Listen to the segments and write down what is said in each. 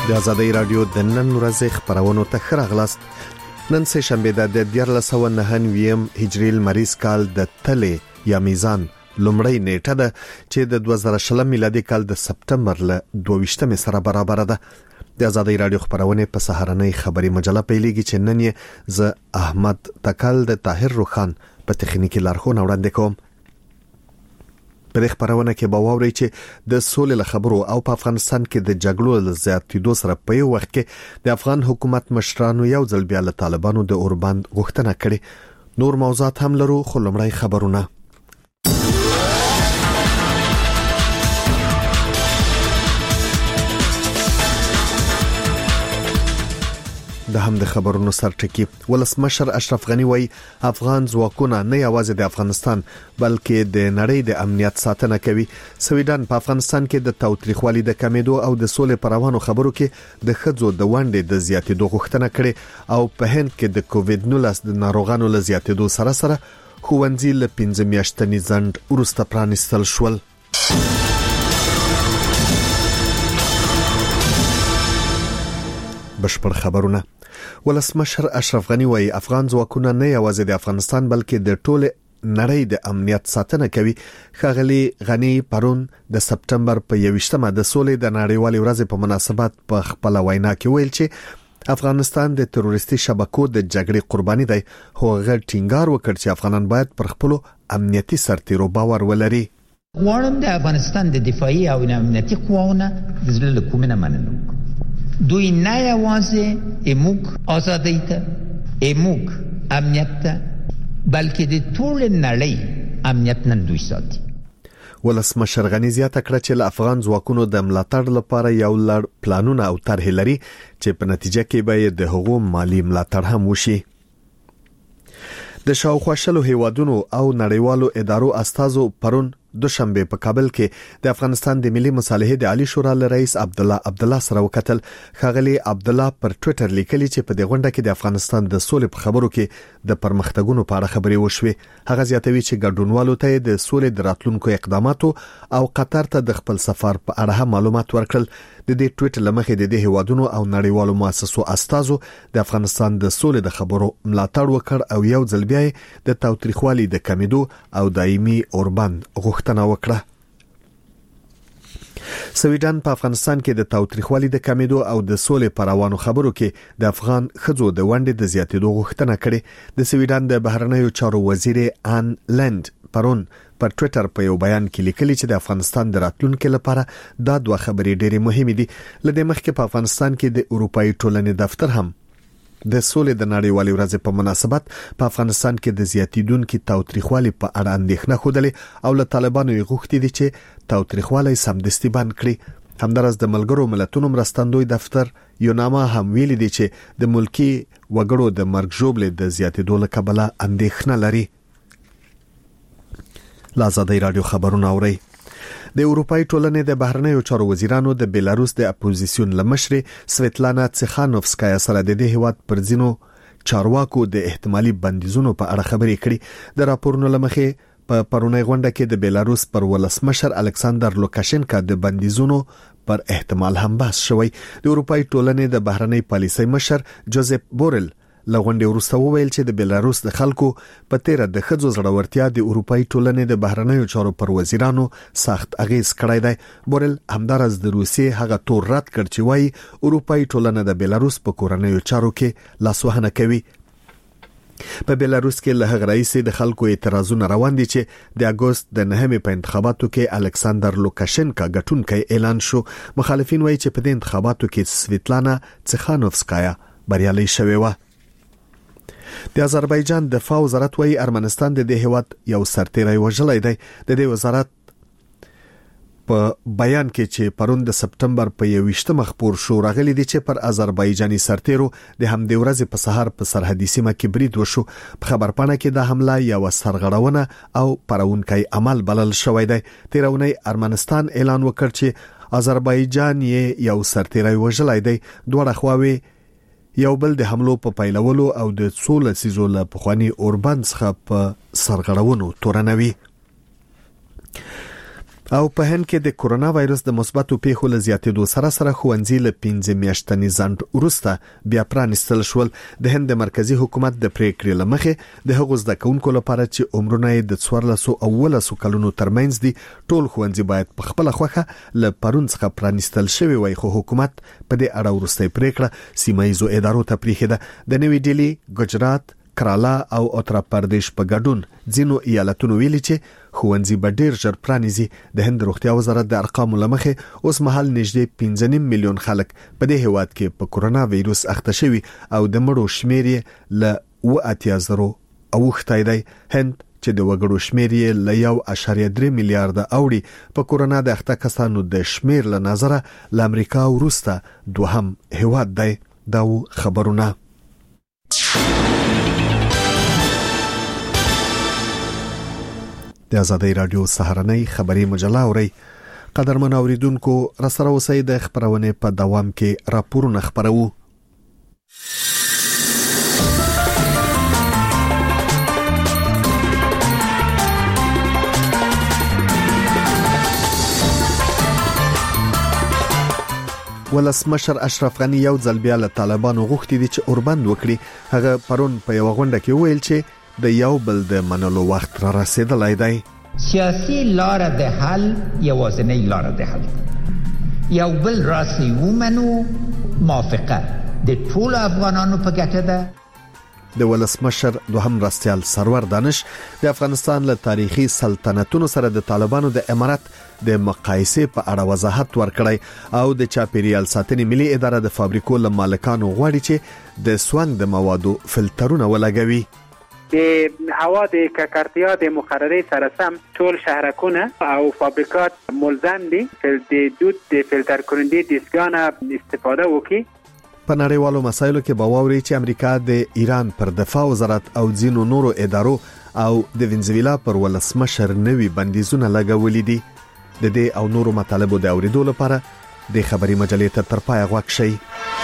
د آزادۍ رادیو د نن ورځې خبرونو ته ښه راغلاست. نن سه شنبه د 1499 هجري لمریز کال د تلې یا میزان لومړی نیټه ده چې د 2020 میلادي کال د سپتمبر له 22 سره برابر ده. د آزادۍ رادیو خبرونه په سهارنۍ خبري مجله پیلېږي چې نن یې ز احمد تکل د طاهر روخان په تخنیکی لارښوونه وړاندې کوم. په خبرونه کې به واوري چې د سولې له خبرو او په افغانستان کې د جګړو له زیاتېدو سره په یو وخت کې د افغان حکومت مشرانو یو ځل بیا له طالبانو د اوربند غوښتنه کړې. نور موضوعات هم لرو خو لومړی خبرونه. د هم د خبرونو سرټکی ولسمشر اشرف غنی وای افغان ځواکونه نه یوازې د افغانستان بلکې د نړۍ د امنیت ساتنه کوي. سویډن په افغانستان کې د تاوتریخوالي د کمیدو او د سولې پروانو خبرو کې د خځو د ونډې د زیاتېدو غوښتنه کړې او په هند کې د کووډ-19 د ناروغانو له زیاتېدو سره خوندې له 15 میاشتنی ځند ورسته پرانیستل شول. بشپړ خبرونه. ولسمشر اشرف غنی وای افغان ځواکونه نه یوازې د افغانستان بلکې د ټول نړۍ د امنیت ساتنه کوي. ښاغلي غنی پرون د سپتمبر په 21مه د سولې د نړیوالې ورځې په مناسبت په خپل وینا کې ویل چې افغانستان د تروریستي شبکو د جګړې قرباني دی. هغه ټینګار وکړ چې افغانان باید پر خپل امنیتي سرتیرو باور ولري. غواړم د افغانستان د دفاعي او امنیتي قواونه د زړه کومه مننه دوی نه یوازې اموک آزادۍ ته اموک امنیت ته بلکې د ټول نړۍ امنیت نن دوی ساتي. ولسمشر غنی زیاته کړه چې افغان ځواکونو د ملاتړ لپاره یو لړ پلانونه او طرحې لري چې په نتیجه کې به د هغو مالی ملاتړ هم وشي. د شاوخوا شلو هیوادونو او نړیوالو ادارو استازو پرون دوشنبه په کابل کې د افغانستان د ملي مصالحې د عالی شورا رئیس عبدالله سره وکتل. ښاغلي عبدالله پر ټوئیټر لیکلي چې په دې غونډه کې د افغانستان د سولې په خبرو کې د پرمختګونو په اړه خبرې وشوي. هغه زیاتوي چې ګډونوالو ته د سولې د راتلونکو اقداماتو او قطر ته د خپل سفر په اړه هم معلومات ورکړل. د دې ټوئیټ لمخې د دې هیوادونو او نړیوالو مؤسسو استازو د افغانستان د سولې د خبرو ملاتړ وکړ او یو ځل بیا د تاوتریخوالي د کمیدو او دایمي اوربند غوښتنه وکړه. سویډن په افغانستان کې د تاوتریخوالي د کمیدو او د سولې پروانو خبرو کې د افغان خځو د ونډې د زیاتېدو غوښتنه کړې. د سویډن د بهرنیو چارو وزیر ان لند پرون پر ټوئیټر په یو بیان کې لیکلي چې د افغانستان د راتلونکو لپاره دا دوه خبرې ډېرې مهمې دي. لدې مخکې په افغانستان کې د اروپאי ټولنې دفتر هم د سولې د نړیوالې ورځې په مناسبت په افغانستان کې د زیاتیدونکو تاوتریخوالي په اړه اندېښنه خوده او له طالبانو یې غوښتي دي چې تاوتریخوالي سمدستي بند کړي. همدارس د ملګرو ملتونو مرستندوی دفتر یوناما هم ویلي دي چې د ملکی وګړو د مرګ ژوبلې د زیاتیدو له کبله اندېښنه لري. آزادۍ رادیو خبرونه اوري. د اروپאי ټولنې د بهرنیو چارو وزیرانو د بیلاروس د اپوزیسیون لمشر سویتلانا تسخانوفسکایا سره د دې هیواد پر ځینو چارواکو د احتمالي بندیزونو په اړه خبرې کړې. د راپورونو لمخې په پرونی غونډه کې د بیلاروس پر ولسمشر الکساندر لوکاشنکا د بندیزونو پر احتمال هم بحث شوی. د اروپאי ټولنې د بهرنی پالیسۍ مشر جوزف بورل لغونډې ورسته وویل چې د بیلاروس د خلکو په تیر د خځو زړورتیا د اروپאי ټولنې د بهرنیو چارو پر وزیرانو سخت اغیز کړی دی. بورل همدارس د روسیې هغه تور رد کړ چې وایي اروپאי ټولنه د بیلاروس په کورنیو چارو کې لاسوهنه کوي. په بیلاروس کې له هغه رئیس د خلکو اعتراضونه روان دي چې د اگست د 9مې په انتخاباتو کې الکساندر لوکاشنکا ګټونکی اعلان شو. مخالفین وایي چې په دې انتخاباتو کې سویتلانا تسخانوفسکایا بریالۍ شوې و. د آذربایجان دفاع وزارت وایي ارمنستان د دې هیواد یو سرتیری وژلی دی. د دې وزارت په بیان کې چې پرون د سپتمبر په 21مه خبر شو راغلي دي چې پر آذربایجاني سرتیرو د همدې ورځې په سهار په سرحدي سیمه کې برید وشو. په خبرپاڼه کې دا حمله یو سرغړونه او پرونکي عمل بلل شوی دی. تیرونی ارمنستان اعلان وکړ چې آذربایجان یو سرتیری وژلی دی. دوه خواوې یو بل د حملو په پیلولو او د 16 سیزو له پخوانی اوربند څخه په سرغړونو تورنوي. او په هند کې د کورونا وایرس د مثبتو پیښو له زیاتېدو سره ښوونځي له 15 میاشتنې ځنډ وروسته بیا پرانیستل شول. د هند د مرکزی حکومت د پریکړې لمخې د هغو زده کوونکو لپاره چې عمرونه یې د 14 او 15 کلونو ترمنځ دي ټول ښوونځي باید په خپل خوخه له پرون څخه پرانیستل شوی وای، خو حکومت په دې اړه وروستۍ پریکړه سیمایي ادارو ته پریښوده. د نوې ډیلی، ګجرات، کرالا او اتر پردیش په ګډون ځینو ایالتونو ویلي چې ښوونځي به ډیر ژر پرانیزي. د هند روغتیا وزارت د ارقامو لمخې اوس مهال نږدې 15 میلیون خلک په دې هیواد کې په کورونا وایروس اخته شوي او د مړو شمیر یې ل 80,000 اوښتی دی. هند چې د وګړو شمیر یې ل 1.3 میلیارډ اوړي په کورونا د اخته کسانو د شمیر له نظره ل امریکا وروسته دوهم هیواد دی. دا خبرونه د آزادۍ رادیو سهارنۍ خبري مجله اوري. قدرمن اوریدونکو، را سره اوسئ د خبرونه په دوام کې راپورونه خبرو. ولسمشر اشرف غنی یو ځل بیا له طالبانو غوښتي دي چې اوربند وکړي. هغه پرون په یو غونډه کې ویل چې د یو بل د منلو وخت را رسیدلی دی. سیاسي لار د حل یوازینۍ لار د حل، یو بل راسي ومنو موافقه د ټول افغانانو په ګټه ده. د ولسمشر دوهم راستیال سرور دانش د افغانستان له تاریخي سلطنتونو سره د طالبانو د امارت د مقایسې په اړه وضاحت ورکړی او د چاپیریال ساتنې ملي اداره د فابریکو له مالکانو غواړي چې د سوانګ د موادو فلټرونه ولګوي. د هوا د ککړتیا د مقررې سره سم ټول شهرکونه او فابریکات ملزم دي چې د دود د فلټر کړنده دستګاه استفاده وکړي. په نړیوالو مسایلو کې باوري چې امریکا د ایران پر دفاع وزارت او ځینو نورو ادارو او د وینزویلا پر ولسمشر نوي بندیزونه لګولې دي. د دې او نورو مطالبو د اوریدو لپاره د خبري مجلې ته تر پای غوږ شئ.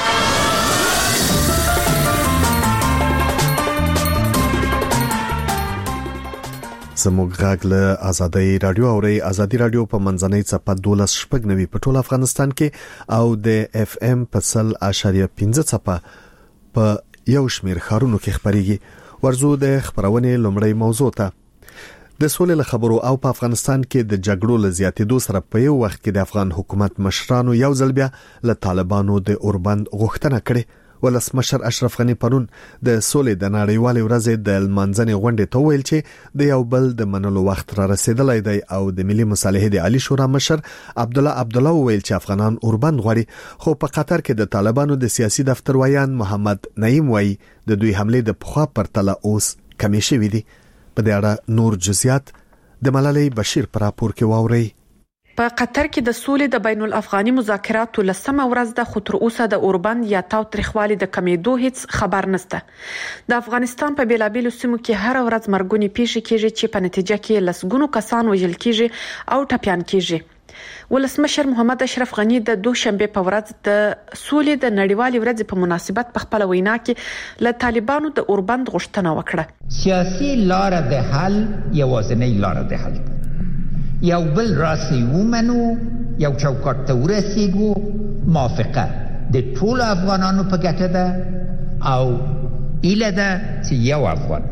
زموږ غږ له آزادۍ رادیو اوري. آزادۍ رادیو په منځنۍ څپه 12.9 په ټول افغانستان کې او د اف ام په 0.15 څپه په یو شمیر خارونو کې خبريږي. ورزو د خبرونه لومړی موضوع ته. د سولې خبرو او په افغانستان کې د جګړو له زیاتېدو سره په یو وخت کې د افغان حکومت مشرانو یو ځل بیا له طالبانو د اوربند غوښتنه کړې. ولسمشر اشرف غنی پرون د سولې د نړیوالې ورځې د لمانځنې غونډې ته ویل چې د یو بل د منلو وخت را رسیدلی دی او د ملي مصالحې د عالی شورا مشر عبدالله ویل چې افغانان اوربند غواړي. خو په قطر کې د طالبانو د سیاسي دفتر ویان محمد نعیم وایي د دوی حمله د پخوا پرتله اوس کمې شوې دي. په دې اړه نور جزئیات د ملالۍ بشیر پر راپور کې واوري. په قطر کې د سولې د بین الافغاني مذاکراتو لسمه ورځ د خطر اوسه د اوربند یا تاوتریخوالي د کمیدو هیڅ خبر نشته. د افغانستان په بیلابیلو سیمو کې هر ورځ مرګونی پیښې کیږي چې په نتیجه کې لسګونو کسان وژل کیږي او ټپيان کیږي. ولسمشر محمد اشرف غنی د دوشنبه په ورځ د سولې د نړیوالې ورځې په مناسبت په خپل وینا کې له طالبانو د اوربند غوښتنه وکړه. سیاسي لار د حل یوازینۍ لار د حل، یو بل راسي ومنو، یو چوکاټ ته ورسیږو، موافقه د ټول افغانانو په ګټه ده او ایله ده چې یو افغان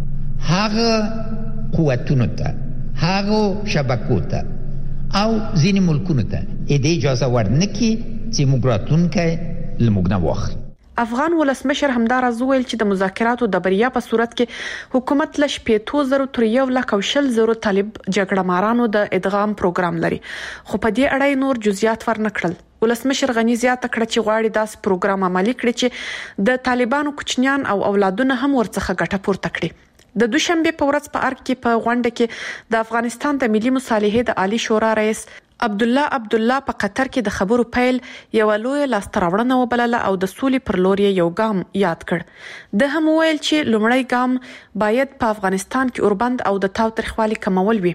هغه قوتونو ته، هغه شبکو ته او ځینې ملکونو ته اجازه ورنکړي چې موږ راتلونکی له موږ نه واخلي. افغان ولسمشر همداراز ویل چې د مذاکراتو د بریا په صورت کې حکومت له 8,000 تر 1,40,000 طالب جګړه مارانو د ادغام پروګرام لري، خو په دې اړه نور جزئیات ورنکړل. ولسمشر غنی زیاته کړه چې غواړي داس پروګرام عملي کړي چې د طالبانو کوچنیان او اولادونه هم ورڅخه ګټه پورته کړي. د دوشنبه په ورځ په ارګ کې په غونډه کې د افغانستان د ملي مصالحې د عالی شورا رئیس عبدالله په قطر کې د خبرو پیل یو لوی لاستراوړنه وبلله او د سولې پر لور یو ګام یاد کړ. د هم ویل چې لومړی ګام باید په افغانستان کې اوربند او د تاوتریخوالي کمول وي.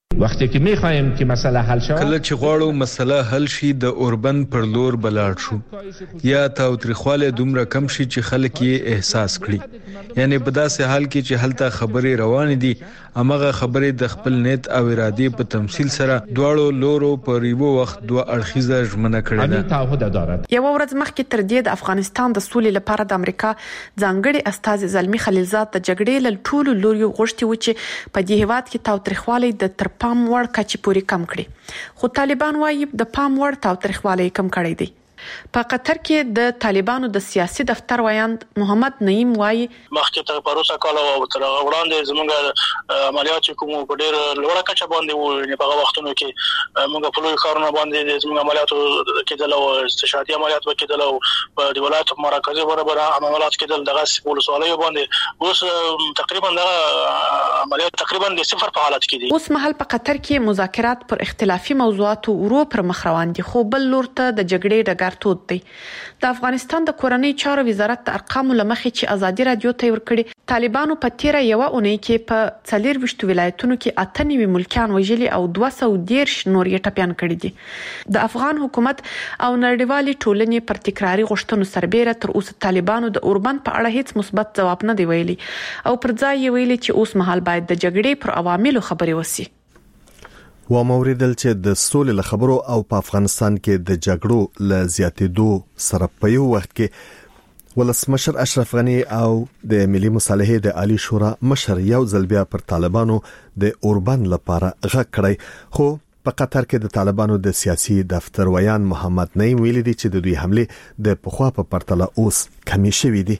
وقتی که می‌خوایم که مسئله حل شود کله چې غواړو مسله حل شي د اوربند پر لور بلاړ شو یا تاوتریخواله دومره کم شي چې خلک یې احساس کړي یعنی په داسې حال کې چې هلته خبرې روانې دي امغه خبرې د خپل نیت او ارادې په تمثيل سره دواړو لورو په ریبو وخت دوه اړخیزه ژمنه کړې ده. یو ورځ مخکې تر دې د افغانستان د سولې لپاره د امریکا ځانګړي استاذ زلمی خلیلزاد د جګړې له ټولو لوري غوښتي و چې په دې هیواد کې تاوتریخواله د تر پام وړ کچې پورې کم کړي خو طالبان وايي د پام وړ تاوتریخواله کم کړی دی. په قطر کې د طالبانو د سیاسي دفتر وایند محمد نعیم وايي مخکې تر پروسه کال او تر وړاندې زموږ عملیات کوم په ډېر لوړه کچه باندې وو په هغه وختونو کې موږ په لوی کارونه باندې زموږ عملیات کېدل او استشهادي عملیات وکړل او په ولایت مرکزي برابر عملیات کېدل دغه سپولسوالۍ باندې اوس تقریبا دغه عملیات تقریبا د صفر په حالت کې دي. اوس مهال په قطر کې مذاکرات پر اختلافي موضوعاتو ورو پر مخ روان دي خو بل لور ته د جګړې ډګر تود دی. د افغانستان د کورنۍ چارو وزارت د ارقامو لمخې چې ازادي رادیو ته ورکړي طالبانو په تیره یو اونۍ کې په 24 ولایتونو کې 98 ملکیان وژلي او 213 نور یې ټپيان کړي دي. د افغان حکومت او نړیوالې ټولنې پر تکراري غوښتنو سربېره تر اوسه طالبانو د اوربند په اړه هیڅ مثبت ځواب نه دی ویلي او پر ځای یې ویلي چې اوس مهال باید د جګړې پر عواملو خبرې وشي. و موریدل چې د سولې له خبرو او په افغانستان کې د جګړو ل زیاتېدو سره په یو وخت کې ولسمشر اشرف غنی او د ملي مصالحې د عالی شورا مشر یو ځل بیا پر طالبانو د اوربند لپاره غږ کړی خو په قطر کې د طالبانو د سیاسي دفتر ویان محمد نعیم ویلي دي چې د دوی حمله د پخوا په پرتله اوس کمی شوې دي.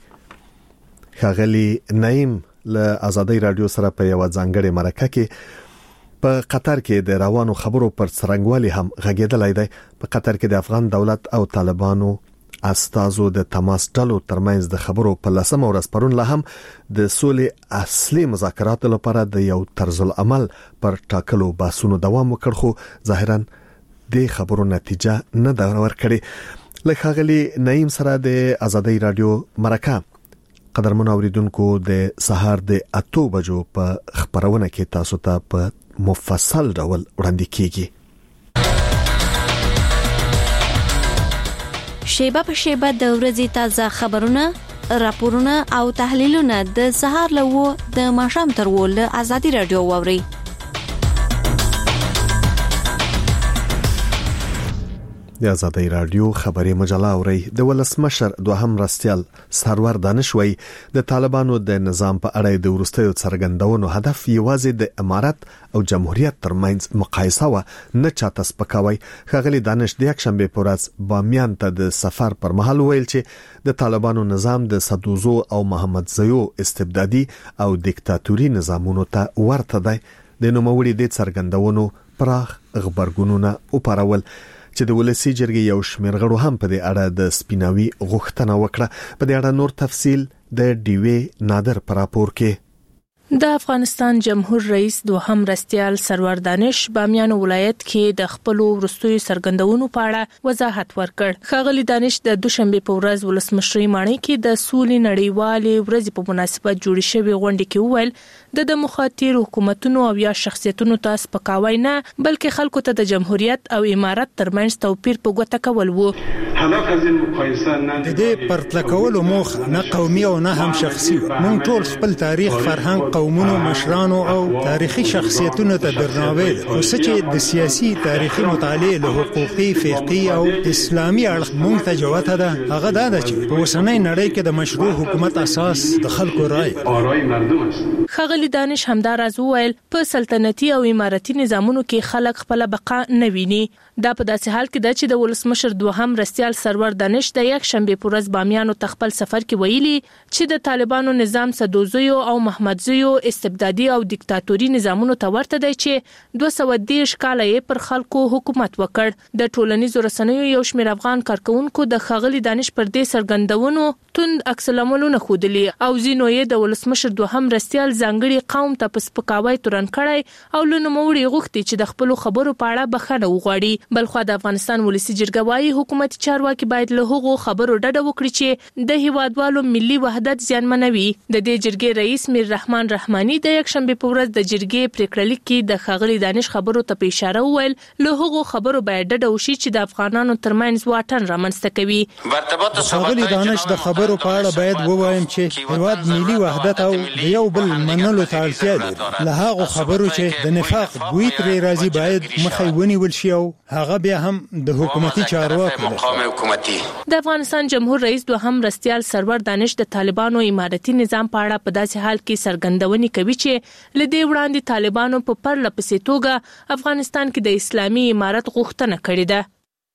خغلی نعیم له ازادي رادیو سره په یو ځانګړي مرکه کې په قطر کې د روانو خبرو پر څرنګوالي هم غږیدلای دی. په قطر کې د افغان دولت او طالبانو استازو د تماس ډلو ترمنځ د خبرو په لسمه ورځ پرون لا هم د سولې اصلي مذاکرات لپاره د یو طرز العمل پر ټاکلو باسونو دوام وکړ خو ظاهرا د خبرو نتیجه نه دا ورکړي. لکه غلي نعیم سره د ازادي رادیو مرکه قدرمن اوریدونکو د سهار د 8 بجو په خبرونه کې تاسو ته په مفصل ډول وړاندې کیږي. شیبه په شیبه د ورځې تازه خبرونه، راپورونه او تحلیلونه د سهار له د ماښام تر ول ازادي رادیو ووري. د ازادي رادیو خبري مجله اوري. د ولسمشر دوهم رستيال سرور دانشوي د طالبانو د نظام په اړه د ورستیو څرګندونو هدف یوازې د امارت او جمهوریت ترمنځ مقایسه و نه چاته سپکاوي. خغلی دانش د یک شنبه په ورځ بامیان ته د سفر پر مهال ویل چې د طالبانو نظام د صدوزو او محمد زیو استبدادي او دیکتاتوري نظامونو ته ورته دی. د نوموړي د څرګندونو پراخ خبرګونونه او پرول چې د ولسی جرګې یو شمېر غړو هم په دې اړه د سپیناوي غوښتنه وکړه. په دې اړه نور تفصیل د ډیوی نادر پر راپور کې. د افغانستان جمهور رئیس دوهم رستيال سرور دانش بامیان ولایت کې د خپل ورستوي سرګندونو په اړه وضاحت ورکړ. خغلی دانش د دوشنبه په ورځ ولسمشري ماڼۍ کې د سولې نړیوالې ورځې په مناسبت جوړ شوی غونډه کې وویل د مخاطر حکومتونو او یا شخصیتونو ته سپکاوی نه بلکې خلکو ته د جمهوریت او امارت ترمنځ توپیر په ګوته کول وو. د دې پرتله کولو موخه نه قومي او نه هم شخصي. موږ ټول خپل تاریخ، فرهنګ، قومونو، مشرانو او تاریخي شخصیتونو ته درناوی او چې د سیاسي تاریخي مطالعه له حقوقي، فقهي او اسلامي اړخ موږ ته جوته ده. هغه دا ده چې په اوسنۍ نړۍ کې د مشروع حکومت اساس د خلکو رائے مردم است. خغلی دانش همدارز وویل په سلطنتي او امارتي نظامونو کې خلک خپل بقا نه ویني. دا په داسې حال کې ده چې د ولسمشر دوهم رستيال سرور دانش د یک شنبه په ورځ بامیانو تخپل سفر کې ویلي چې د طالبانو نظام صدوزیو او محمد زیو استبدادي او دیکتاتوري نظامونو ته ورته دی چې 210 کال یې پر خلکو حکومت وکړ. د ټولنیزو رسنیو یو شمېر افغان کارکونکو د خغلی دانش پر دې سرګندونو توند عکس العملونه خودلی او زینو یې د ولسمشر دوهم رستيال ځانګړي قوم ته په سپکاوي تورن کړی او لنوموړي غوښتي چې د خپل خبرو په اړه بخښنه وغواړي. بلخو د افغانستان ولسی جرګه وايي حکومت چارواکي باید له هغو خبرو ډډه وکړي چې د هیوادوالو ملي وحدت زیانمنوي. د دې جرګې رئیس میر رحمان رحماني د یک شنبه په ورځ د جرګې پریکړه لیک کې د ښاغلي دانش خبرو ته اشاره وویل له هغو خبرو باید ډډه وشي چې د افغانانو ترمنځ واټن رامنځته کوي. ښاغلي دانش د خبرو په اړه باید ووایم چې هیواد ملي وحدت او د یو بل منلو ته اړتیا لري. له هغو خبرو چې د نفاق بوی ترې راځي باید مخه ونیول شي او هغه بیا هم د حکومتي چارواکو د افغانستان جمهور رئیس دوهم مرستیال سرور دانش د طالبانو امارتي نظام په اړه په داسې حال کې څرګندونې کوي چې لدې وړاندې طالبانو په پرله پسې توګه افغانستان کې د اسلامي امارت غوښتنه کړې ده.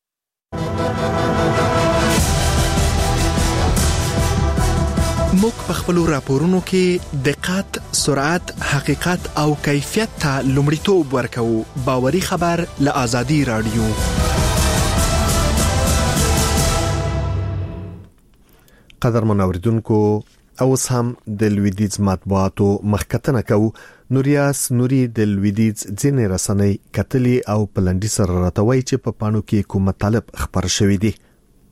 موږ په خپلو راپورونو کې دقت، سرعت، حقیقت او کیفیت ته لومړیتوب ورکوو. باوري خبر له آزادي رادیو. قدرمن اوریدونکو، اوس هم د لویدیځ مطبوعاتو مخکتنه کوو. نوریاس نوري د لویدیځ ځینې رسنۍ کتلي او پلنډي سره راتوي چې په پانو کې کوم مطالب خبر شوي دي.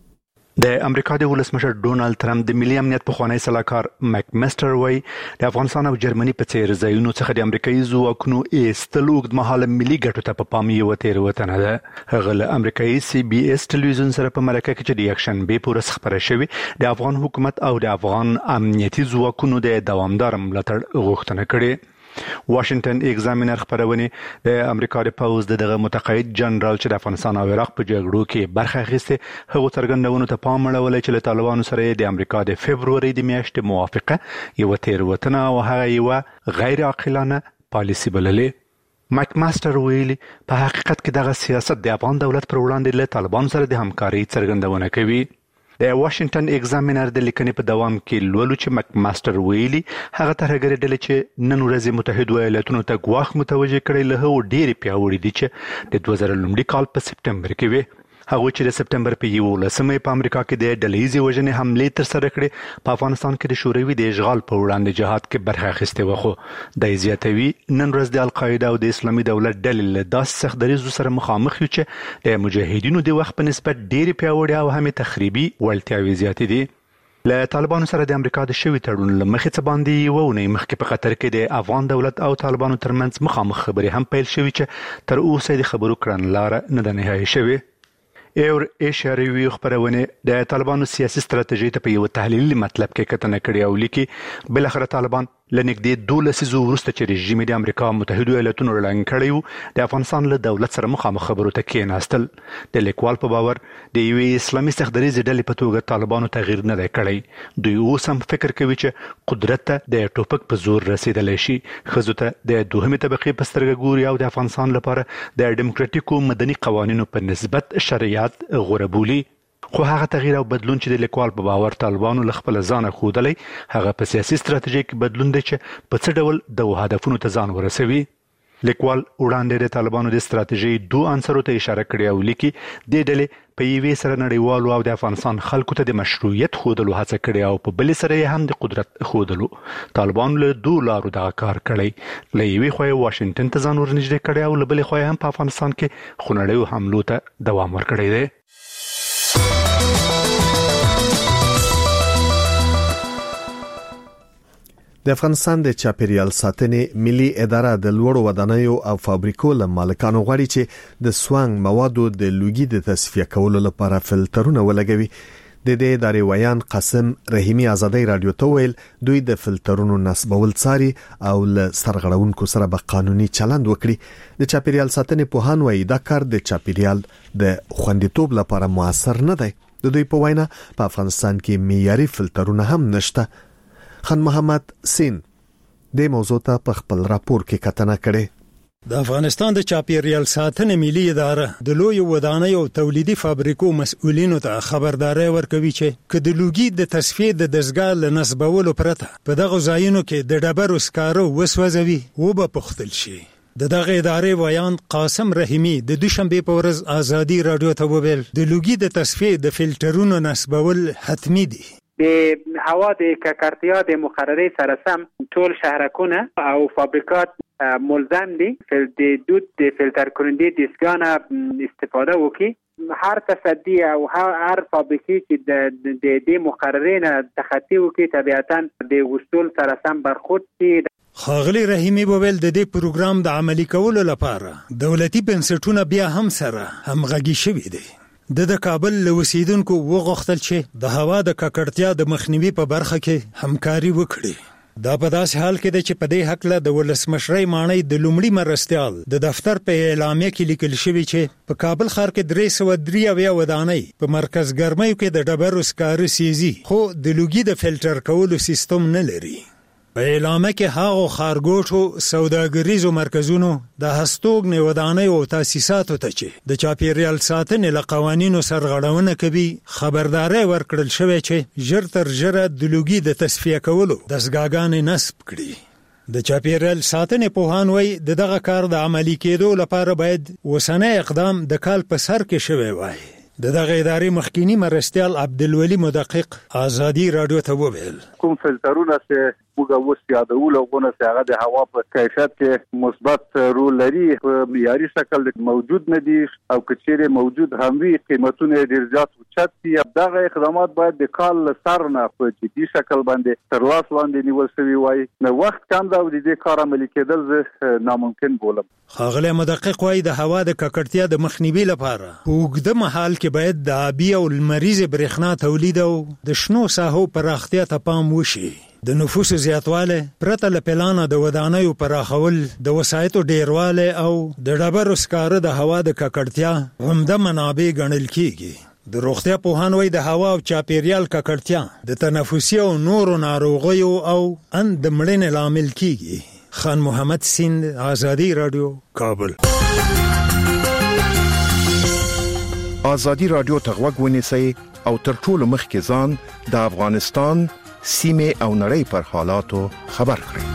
د امریکا د ولسمشر ډونالد ترامپ د ملي امنیت پخوانی سلاکار مک مستر وای د افغانستان او جرمني په څیر ځایونو څخه د امریکایي ځواکونو ایستلو اوږدمهاله ملي ګټو ته په پام یو تېروتنه ده. هغه له امریکایي سی بي اس ټلویزیون سره په مرکه کې چې د یکشنبه په ورځ خبره شوې د افغان حکومت او د افغان امنیتي ځواکونو د دوامدار ملاتړ غوښتنه کړې. واشنگټن ایگزامینر خبرونه د امریکا د پوز دغه متقاعد جنرال چې د افغانستان او عراق په جګړو کې برخه اخیسته هغه څرګندونه ته پام اړولې چې له طالبانو سره د امریکا د فبروري د میاشتې موافقه یو تېروتنه او هغه یو غیر عاقلانه پالیسی بللې. مک ماستر ویلي په حقیقت کې دغه سیاست د افغان دولت پر وړاندې له طالبانو سره د همکاري څرګندونه کوي. د واشنگټن ایگزامینر د لیکنې په دوام کې لولو چې مک ماستر ویلي هغه ترهګر ډلې چې نن ورځ متحده ایالاتونو ته ګواښ متوجه کړي له هغو ډېرې پیاوړې دي چې د 2000 کال په سپټمبر کې وي. هغه چې د سپټمبر په 11 په امریکا کې د ډلهیزې وژنې حملې تر سره کړې په افغانستان کې د شوروي د اشغال په وړاندې جهاد کې برخه اخیستې و. خو د زیاتوي نن ورځ د القاعده او د اسلامي دولت ډلې له داسې سخت دریځو سره مخامخ یو چې د مجاهدینو د وخت په نسبت ډېرې پیاوړې او هم تخریبي وړتیاوې زیاتې دي. له طالبانو سره د امریکا د شوي تړون له مخې څه باندې وونه مخکې په قطر کې د افغان دولت او طالبانو ترمنځ مخامخ خبرې هم پیل شوې چې تر اوسه د خبرو کړنلاره نه ده نهایی شوې. اور ایشیا ریویو خبرونه د طالبانو سیاسي ستراتیژي ته په یو تحلیلي مطلب کې کتنه کړې او لیکي بل اخر طالبان لنګدې 12 لسیزو وروسته چې رژیم د امریکا متحده ایالاتونو اعلان کړی د افغانستان له دولت سره مخامخ خبرو ته کېناستل. د لیکوال په باور د یو اسلامي سختدریزې ډلې په توګه طالبانو تغییر نه دی کړی. دوی اوس هم فکر کوي چې قدرت ته د ټوپک په زور رسیدلی شي. ښځو ته د دوهمې طبقې په سترګه ګوري او د افغانستان لپاره د ډیموکراتیکو مدني قوانینو په نسبت شریعت غوره بولي. خو هغه تغییر او بدلون چې د لیکوال په باور طالبانو له خپل ځانه ښودلی هغه په سیاسي ستراتیژۍ کې بدلون دی چې په څه ډول د هدفونو ته ځان ورسوي. لیکوال وړاندې د طالبانو د ستراتیژۍ دوه عنصرو ته اشاره کړې او لیکي د ډلې په یوې سره نړیوالو او د افغانستان خلکو ته د مشروعیت ښودلو هڅه کړې او په بلې سره یې هم د قدرت ښودلو. طالبانو له دوه لارو دغه کار کړی. له یوې خوا یې واشنګټن ته ځان ورنږدې کړی او له بلې خوا یې هم په افغانستان کې خونړیو حملو ته دوام ورکړی دی. د افغانستان د چاپیریال ساتنې ملي اداره د لوړو ودانیو او فابریکو له مالکانو غواړي چې د سوانګ موادو د لوګي د تصفیه کولو لپاره فلټرونه ولګوي. د دې ادارې ویان قاسم رحیمی آزادۍ رادیو ته ویل دوی د فلټرونو نصبول څاري او له سرغړونکو سره به قانوني چلند وکړي. د چاپیریال ساتنې پوهان وایي دا کار د چاپیریال د خوندیتوب لپاره موثر نه دی. د دوی په وینا په افغانستان کې معیاري فلټرونه هم نشته. خان محمد سین د موضوع ته په خپل راپور کې کتنه کړې. د افغانستان د چاپیریال ساتنې ملي اداره د لوی ودانیو او تولیدي فابریکو مسؤلینو ته خبرداري ورکوي چې که د لوګي د تصفیه د دزګا له نصبولو پرته په دغه ځایونو کې د ډبرو سکارو وسوځوي و به پختل شي. د دغه ادارې ویان قاسم رحیمی د دوشنبه په ورځ آزادي رادیو ته وویل د لوګي د تصفیه د فلټرونو نصبول حتمی دي. د هوا د ککړتیا د مقررې سره سم ټول شهرکونه او فابریکات ملزم دي د دود د فلټر کننده دستګاه استفاده وکړي. هر تصدی او هر فابریکې چې د مقررې نه تخطی وکړي طبيعتاً د وصول سره سم برخورد شي. ښاغلي رحیمي وویل د دې پروګرام د عملي کولو لپاره دولتي بنسټونه بیا هم سره همغږي شوي دي. د کابل له اوسیدونکو وغوښتل چې د هوا د ککړتیا د مخنیوي په برخه کې همکاري وکړي. دا په داسې حال کې ده چې په دې هکله د ولسمشرۍ ماڼۍ د لومړي مرستیال د دفتر په اعلامیه کې لیکل شوي چې په کابل ښار کې 373 ودانۍ په مرکز ګرمیو کې د ډبرو سکاره سیزي خو د لوګي د فلټر کولو سیستم نه لري. په اعلامیه کې هغو ښارګوټو سوداګریزو مرکزونو د هستوګنې ودانیو او تاسیساتو ته چې د چاپیریال ساتنې له قوانینو سرغړونه کوي خبرداری ورکړل شوی چې ژر تر ژره د لوګي د تصفیه کولو دستګاګانې نصب کړي. د چاپیریال ساتنې پوهان وایي د دغه کار د عملي کېدو لپاره باید اوسنی اقدام د کال په سر کې شوی وای. د دغه ادارې مخکینی مرستیال عبدالولي مدقق آزادي رادیو ته وویل کوم فلټرونه چې موږ اوس یادول او غونه چې هغه د هوا په کیفیت کې مثبت رول لري په معیاري شکل موجود نه دي او کچېره موجود هم وي قیمتونه ډیر زیات اوچت دي. دغه اقدامات باید د کال سر نه په جدي شکل باندې تر لاس لاندې نیول شوی وای. نو وخت کم دا د دې کار عملي کېدل زه ناممکن بولم. ښاغلی مدقق وایي د هوا د ککړتیا د مخنیوي لپاره په اوږده مهال کې باید د آبي او لمریزې برېښنا تولید او د شنو ساحو پراختیا ته پام وشي. د نفوس زیاتواله پرته له پلانه د ودانیو پراخول د وسایطو ډیرواله او د ډبرو سکاره د هوا د ککړتیا عمده منابع ګڼل کیږي. د روغتیا پوهان وایي د هوا او چاپیریال ککړتیا د تنفسي او نورو ناروغیو او د مړینې لامل کیږي. خان محمد سیند، آزادی رادیو، کابل. آزادی رادیو ته غوږ ونیسئ او تر ټولو مخکې ځان د افغانستان سیمه او نړۍ پر حالاتو خبر کړئ.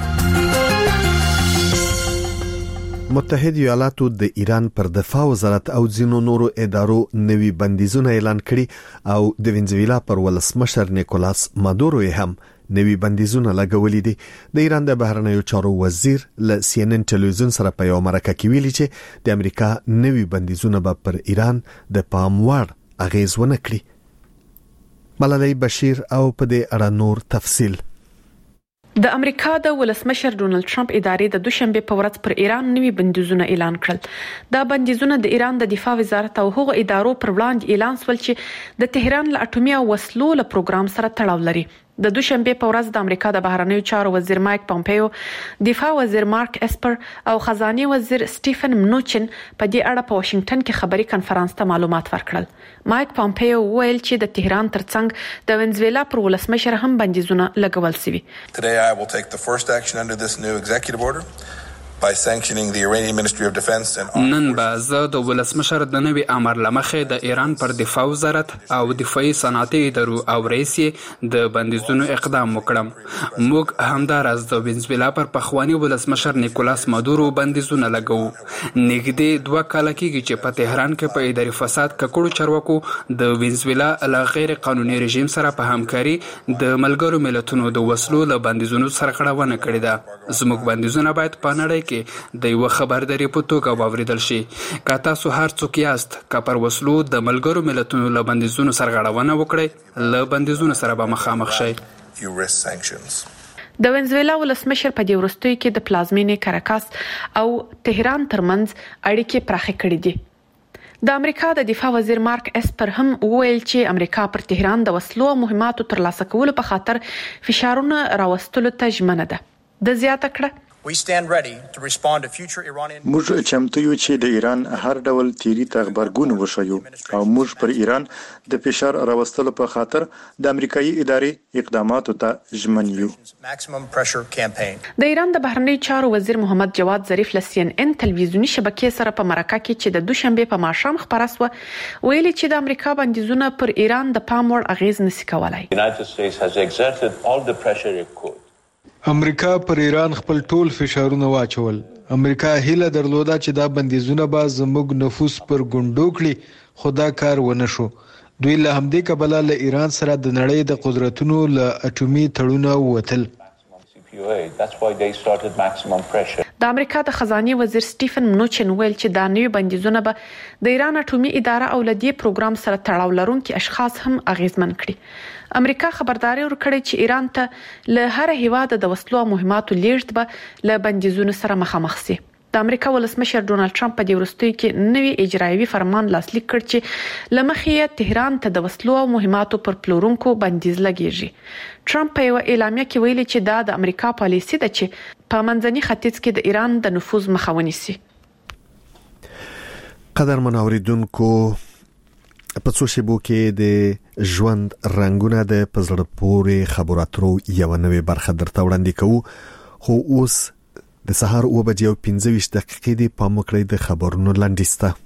متحده ایالاتو د ایران پر دفاع وزارت او ځینو نورو ادارو نوي بندیزونه اعلان کړي او د وینزویلا پر ولسمشر نیکولاس مادورو هم نوي بندیزونه لګولې دي. د ایران د بهرنیو چارو وزیر له CNN ټلویزیون سره په یو مرکه کې ویلي چې د امریکا نوي بندیزونه به پر ایران د پام وړ اغیز ونه کړي. ملالۍ بشیر او په دې اړه نور تفصیل. د امریکا د ولسمشر ډونالد ټرمپ ادارې د دوشنبه په ورځ پر ایران نوي بندیزونه اعلان کړل. دا بندیزونه د ایران د دفاع وزارت او هغو ادارو پر وړاندې اعلان شول چې د تهران له اټومي وسلو له پروګرام سره تړاو لري. د دوشنبه په ورځ د امریکا د بهرنیو چارو وزیر مایک پامپیو، دفاع وزیر مارک اسپر او خزانه وزیر سټیفن منوچن په دې اړه په واشنگټن کې خبري کانفرنس ته معلومات ورکړل. مایک پامپیو ویل چې د تهران ترڅنګ د وینزویلا پر ولسمشر هم بندیزونه لګول شوي. Today I will take the first action under this new executive order by sanctioning the Iranian Ministry of Defense and نن به زه د ولسمشر د نوي امر لمخې د ایران پر دفاع وزارت او دفاعي صنعتي ادارو او رئیس د بندیزونو اقدام وکړم. موږ همدارس د وینزویلا پر پخوانی ولسمشر نیکولاس مادورو بندیزونه لګو. نږدې 2 کاله کېږي چې په تهران کې په اداري فساد ککړو چارواکو د وینزویلا له غیر قانوني رژیم سره په همکاري د ملګرو ملتونو د وسلو له بندیزونو سرغړونه کړې ده. زموږ بندیزونه باید په نړۍ کې د یو خبرداري په توګه واوریدل شي. که تاسو هر څوک یاست که پر وسلو د ملګرو ملتونو له بندیزونو سرغړونه وکړئ له بندیزونو سره به مخامخ شئ. د وینزویلا ولسمشر په دې وروستیو کې د پلازمینې کاراکاس او تهران ترمنځ اړیکې پراخې کړې دي. د امریکا د دفاع وزیر مارک اسپر هم وویل چې امریکا پر تهران د وسلو او مهماتو ترلاسه کولو په خاطر فشارونه راوستلو ته ژمنه ده. د زیاته کړه موږ چمتو یو چې د ایران هر ډول تیری ته غبرګون وښیو او موږ پر ایران د فشار راوستلو په خاطر د امریکایي ادارې اقداماتو ته ژمن یو. د ایران د بهرنیو چارو وزیر محمد جواد ظریف له CNN ټلویزیونی شبکې سره په مرکه کې چې د دوشنبه په ماښام خبره سو ویلي چې د امریکا بندیزونه پر ایران د پام وړ اغیز نشي کولای. امریکا پر ایران خپل ټول فشارونه واچول. امریکا هیله درلوده چې دا بندیزونه به زموږ نفوس پر ګوندو کړي، خو دا کار ونه شو. دوی له همدې کبله له ایران سره د نړۍ د قدرتونو له اټومي تړونه ووتل. د امریکا د خزانه وزیر سټیفن منوچن ویل چې دا نوي بندیزونه به د ایران اټومي اداره او لدی پروګرام سره تړاو لرونکي اشخاص هم اغیزمن کړي. امریکا خبرداري ورکړې چې ایران ته له هر هیواد د وسلو مهماتو لیږد به له بندیزونو سره مخامخ شي. د امریکا ولسمشر ډونالد ټرمپ په دې وروستیو کې نوي اجرایوي فرمان لاسلیک کړ چې لمخې تهران ته د وسلو او مهماتو پر پلورونکو بندیز لګیږي. ټرمپ په یو اعلامیه کې ویلي چې دا د امریکا پالیسي ده چې په منځني ختیځ کې د ایران د نفوذ مخه ونیسي. قدرمن اوریدونکو، په څو شیبو کې د ژوند رنگونه د پزړه پورې خبرو اترو یو نوې برخه درته وړاندې کوو، خو اوس د سهار 9:15 دقیقې دی. په مکړې د خبرونو لاندېسته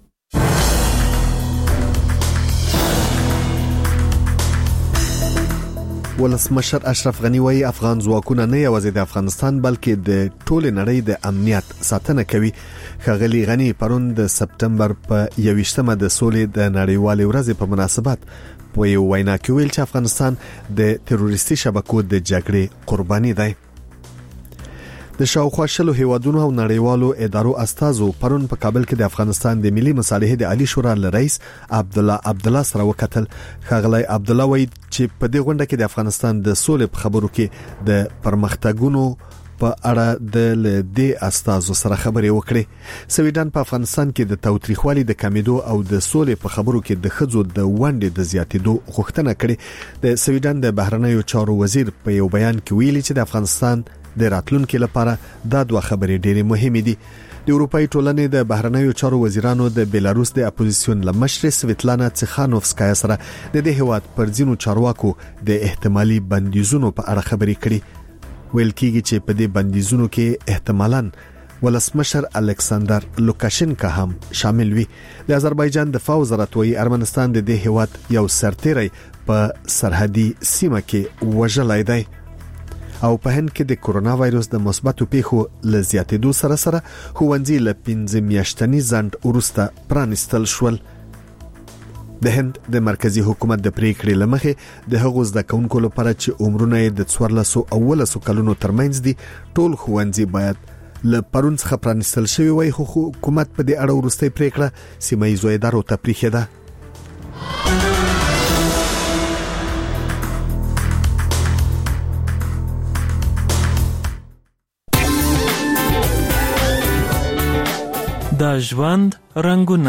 ولسمشر اشرف غنی وایي افغان ځواکونه نه یوازې د افغانستان بلکې د ټول نړۍ د امنیت ساتنه کوي. ښاغلي غنی پرون د سپټمبر په 21مه د سولې د نړیوالې ورځې په مناسبت په یو وینا کې ویل چې افغانستان د تروریستي شبکو د جګړې قرباني دی. د شاوخوا شلو هیوادونو او نړیوالو ادارو استازو پرون په کابل کې د افغانستان د ملي مصالحې د عالی شورا رئیس عبدالله سره وکتل. ښاغلی عبدالله وایي چې په دې غونډه کې د افغانستان د سولې په خبرو کې د پرمختګونو په اړه د لدی استازو سره خبرې وکړې. سویډن په افغانستان کې د تاوتریخوالي د کمیدو او د سولې په خبرو کې د خځو د ونډې د زیاتېدو غوښتنه کړې. د سویډن د بهرنیو چارو وزیر په یو بیان کې ویلي چې د افغانستان د راتلونکو لپاره دا دوه خبرې ډېرې مهمې دي. د اروپאי ټولنې د بهرنیو چارو وزیرانو د بیلاروس د اپوزیسیون لمشر سویتلانا تسخانوفسکایا سره د دې هیواد پر ځینو چارواکو د احتمالي بندیزونو په اړه خبرې کړي. ویل کېږي چې په دې بندیزونو کې احتمالاً ولسمشر الکساندر لوکاشنکا هم شامل وي. د آذربایجان دفاع وزارت وایي ارمنستان د دې هیواد یو سرتیری په سرحدي سیمه کې وژلای دی. او په هند کې د کورونا وایروس د مثبتو پیښو ل زیاتېدو سره سره ښوونځي ل 15 میاشتنی ځنډ وروسته پرانستل شول. د هند د مرکزی حکومت د پریکړې لمخې د هغو زده کوونکو لپاره چې عمرونه د 14 کلونو ترمنځ دي ټول ښوونځي باید ل پرون څخه پرانستل شوی وي، خو حکومت په دې اړه وروستۍ پریکړه سیمه ییزو ادارو ته پریښې ده. د ژوند رنگونه.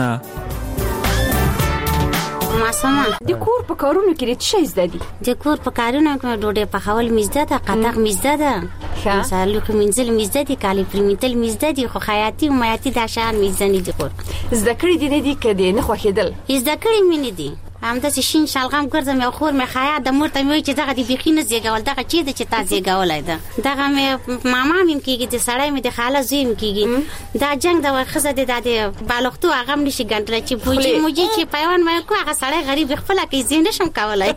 ماسما د کور په کارونو کې څه شي زده دي؟ د کور په کارونو کې ډوډۍ پخول مزده ده، قطق مزده ده، مثلا لکه منځل مزده دي، کالی پرمیتل مزده دي، خو خیاطي او میاتی د شان مزده نه دي. کور زده کړې دي نه دي کده نه خوخیدل زده کړې مې نه دي. همدا چې شین شلغم ګرځم یو خور مې خیاط د مور ته مې چې دغه دی بخینه زیګول دغه چې د چتا زیګولای ده دغه مې ماما مې کېږي د سړی مې د خاله زوی مې کېږي دا جنگ د ورخصه د بالښتو هغه نشي ګنټل چې بوجي موجي چې پیوان مې کو هغه سړی غریب خپل کې زین نشم کولای.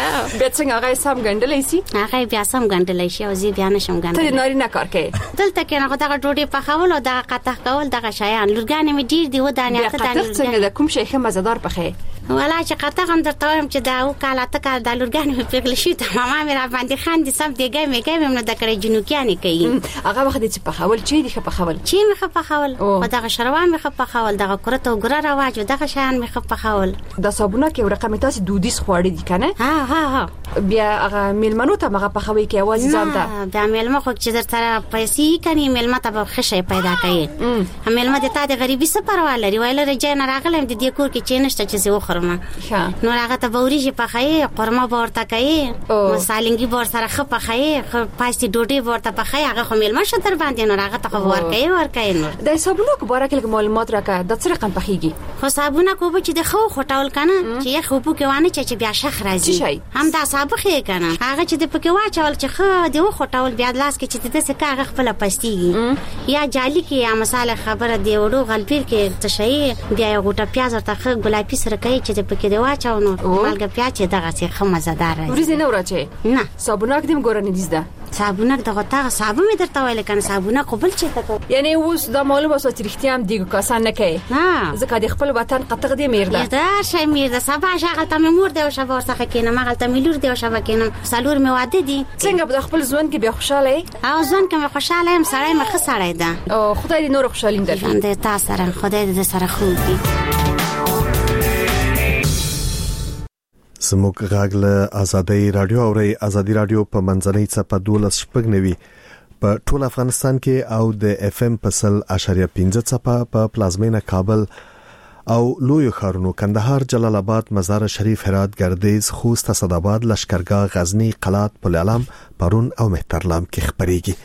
به څنګه هغه سم ګنټلای شي؟ هغه بیا سم ګنټلای شي او زی بیا نشم ګنټلای. ته ناری نه کار کوي دلته کې نه دغه ډوډۍ پخول او دغه قطع کول دغه شیان لورګانې مې ډیر دی و دانه ته دانه څنګه د کوم شي ښه مزدار پخې ولا چې قطع هم درته وایم چې دا او کاله ته کال د لورګانې په پیغل شي ته ماما مې را باندې خاندي سم دیګه مې کوي نو د کړې جنوکیانې کوي هغه وخت چې پخول چې دی پخول چې مې پخول او دغه شروان مې پخول دغه کرته او ګره راواجو دغه شان مې پخول د صابونه کې ورقه مې تاسو دودیس خوړې دي کنه ها بیا هغه ملمنو ته مغه پخوي کې आवाज ځان ته دا ملمه خو چې درته پیسې کني ملمه ته خشه پیدا کوي ملمه د تا د غریبي څه پروا لري وایله رجای نه راغلم د دې کور کې چې نشته چې زه وخورم نو هغه ته بوريږي پخایي قرمه ورته کوي مصالنګي ور سره خ پخایي پاستي ډوډۍ ورته پخایي هغه خو ملمه شتر باندې نو هغه ته ور کوي نو د صابونه کو بارا کې معلومات راکا د څه رقم پخېږي خو صابونه کو به چې د خو خټول کنه چې خو په کې وانه چې بیا شخ راځي هم دا صابخه کنه هغه چې د پکې واچول چې خو د خټول بیا لاس کې چې د څه کاغه خپل پستيږي یا جالي کې یا مصالحه خبره دی وړو غلپیر کې تشي بیا یو غوټه پیاز ورته خ ګلابي سره کوي چې د پکې دی واچو نو مالګه پیاز دغه څه خه مزدار راځي ورزه نه ورچه نه صابونه کدیم ګورنه ديزده صابونه دغه تا صابون می درته ویل کنه صابونه قبول چي تا یعنی اوس دا معلومه سو چې اختیام دیګو کاسان نه کوي ځکه د خپل وطن قطغ دی میرده دا شي میرده سبا شغل ته مور دی او شبا ورڅخه کینه مغل ته ملور دی یو شبکې نه سلور می واده دي. څنګه په خپل ژوند کې بیا خوشاله یې؟ او ژوند کې مې خوشاله یم، سړی مې ښه سړی ده. او خدای دې نور خوشالیم درکړي. دې تاسو سره خدای دې سره خوب کړي. زموږ غږ له آزادۍ رادیو اوري. آزادۍ رادیو په منځنۍ څپه 12.9 په ټول افغانستان کې او د اف ام په 100.15 څپه په پلازمینه کابل او لوی ښارونو کندهار، جلال آباد، مزار شریف، هرات، گردیز، خوست، اسداباد، لشکرګاه، غزنی، قلات، پل علم، پرون او مهترلام کې خبريږي.